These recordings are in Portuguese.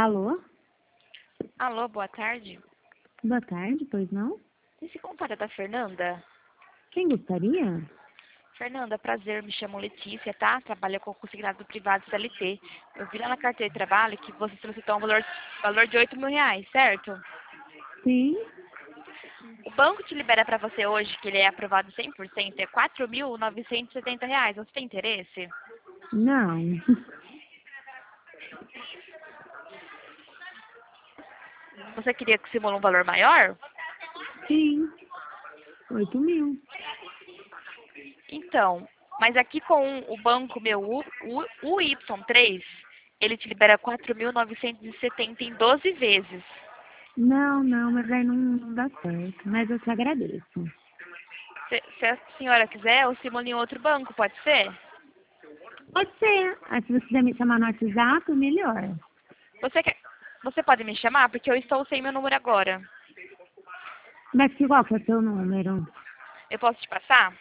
Alô? Alô, boa tarde. Boa tarde, pois não? Esse contato é da Fernanda? Quem gostaria? Fernanda, prazer, me chamo Letícia, tá? Trabalho com consignado privado CLT. Eu vi lá na carteira de trabalho que você solicitou um valor de R$ 8.000, certo? Sim? O banco te libera para você hoje, que ele é aprovado 100%, é R$ 4.970. Você tem interesse? Não. Você queria que simule um valor maior? Sim. 8.000. Então, mas aqui com o banco meu, o Y3, ele te libera 4.970 em 12 vezes. Não, mas aí não dá certo. Mas eu te agradeço. Se a senhora quiser, eu simulo em outro banco, pode ser? Pode ser. Se você quiser me chamar no WhatsApp, melhor. Você quer, você pode me chamar? Porque eu estou sem meu número agora. Mas qual que é o seu número? Eu posso te passar?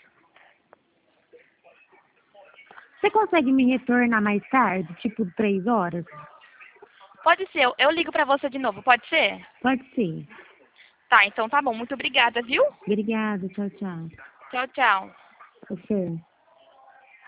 Você consegue me retornar mais tarde, tipo 3 horas? Pode ser, eu ligo pra você de novo, pode ser? Pode ser. Tá, então tá bom. Muito obrigada, viu? Obrigada, tchau, tchau. Tchau, tchau. Você.